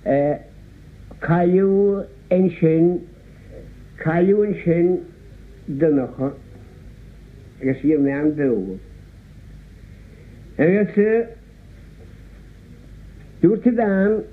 Caiú an sin dunacha agus í me an bú. Agus dúirta dáin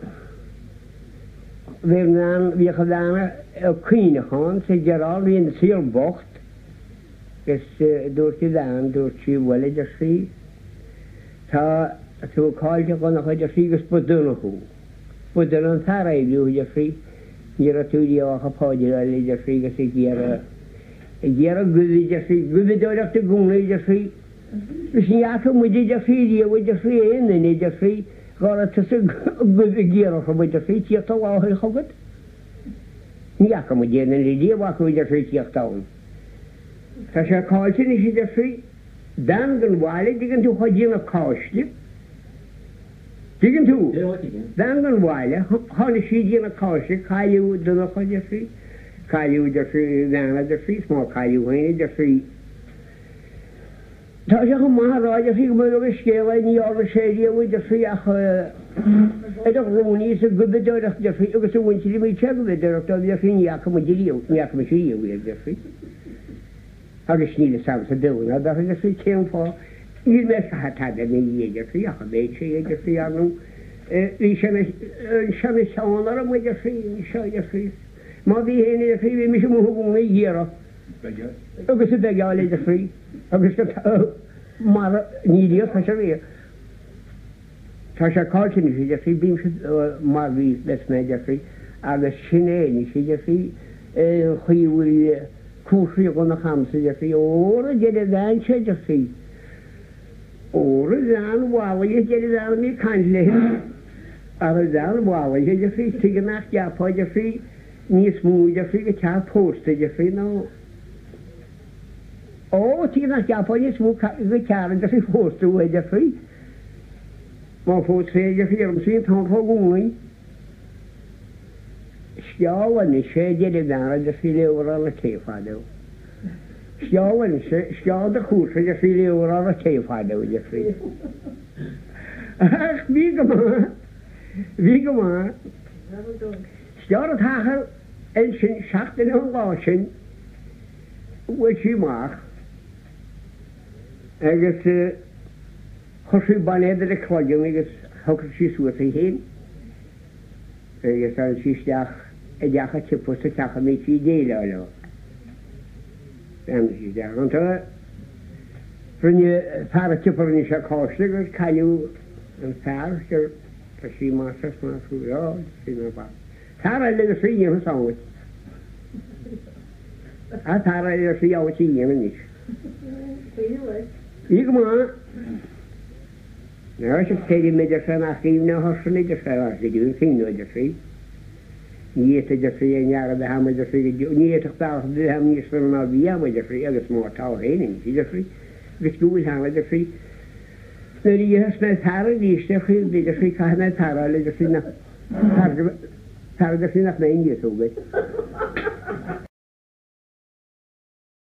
bhí chadána cuineáin sa geráil híon síl bocht gus dúirta dáin dúirt sí bhfuil idir sí tá tú cáilte gona chuidir sí gus budúnachu. Budún an taréú idir sí ní a túí ácha páidir a idir sí gus i ggéar guidir sí guidirachta gúna idir sí. Gus nícha muidir sí bhidir sí éana idir sí gála tu ggéarcha muidir sí tíocht bháil chugad. Nícha mu déana díomhacha idir sí tíochttáin. Tá sé cáilte is idir sí dan gan bháile digann tú chuidíanana cáisle. Digann tú dan gan bháile tháina sí díanana cáisle caiú duna chuidir sí. Caiú idir sí bheanna idir sí má caiú haine idir sí. Tá sé go maithráidir sí go mú agus scéala níorla séíomh idir sí idir róí sa gubideireach idir sí agus a bhaintí mí tegubideireach a bhíar sí nícha mu dííomh nícha mu sííomh idir sí. Agus sníle sam sa dúna a idir sí céimá í me chatáda na idir sí acha méid sé idir sí anú í sena seánar a muidir sí seo idir sí. Má bhí héana idir sí bhí mis mthúna dhéara agus a beáil idir sí agus mar nídíos tá sé bhí. Tá sé cáiltin idir sí bím mar bhí leis méidir sí agus sinnéine idir sí chuíhfuil cúsí gona chamsa idir sí óra déidir bhein sé idir sí. Óra bhean bhála déidir bhean mí caiinléir ar a bhean bhála idir sí tuige nach deapá idir sí níos mú idir sí go tear pósta idir sí ná. Ó tí nach deapá níos mú go tear idir sí pósta idir sí. Má fót sé idir sí arm sí tá fá gúnaí. Sjáhain sé déidir bhean idir sí leabhar a céfádó. Sjáhain sjád a chúsa idir sí leabhar a céfádó idir sí. Ach bhí go má Sjád a thachar an sin seachtain an gá sin bhfuil sí máach agus chusú banéidir a chláideann agus thugur sí suas a héin agus an síisteach a deacha tipus a techa mé sí déile le. An síisteach an tá rinne fear a tipar ní se cáiste gur caiú an fear gur tá sí másas mású rá sí na bá. Tára le sí dhéana sáhaid. A tára le sí áhaid sí dhéana níos. Í go má ná se céidir méidir san a chéim ná hosan idir sa as dún cíú idir sí. Níiad idir sí a neara be ham idir sí níiad tá du ham níos fan ná bhí am idir sí agus má tá héing idir sí gus gúil ham idir sí. Na díhas na tára díiste chu idir sí caiithna tára le idir sí na tára sí nach mé níos ógaid.